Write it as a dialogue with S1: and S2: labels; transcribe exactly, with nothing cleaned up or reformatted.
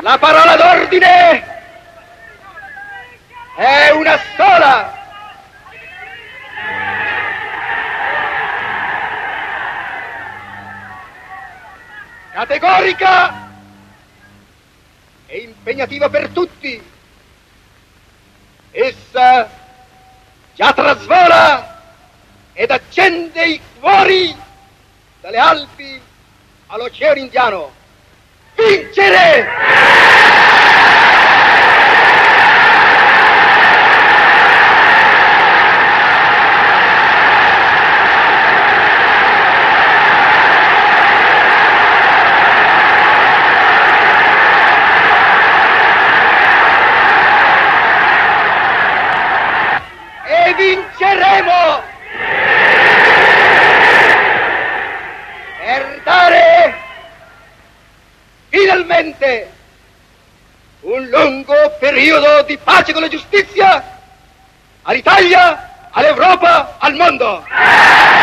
S1: La parola d'ordine è una sola. Categorica e impegnativa per tutti. Essa già trasvola ed accende i cuori dalle Alpi all'Oceano Indiano. Vincere! E vinceremo! Per dare finalmente un lungo periodo di pace con la giustizia all'Italia, all'Europa, al mondo!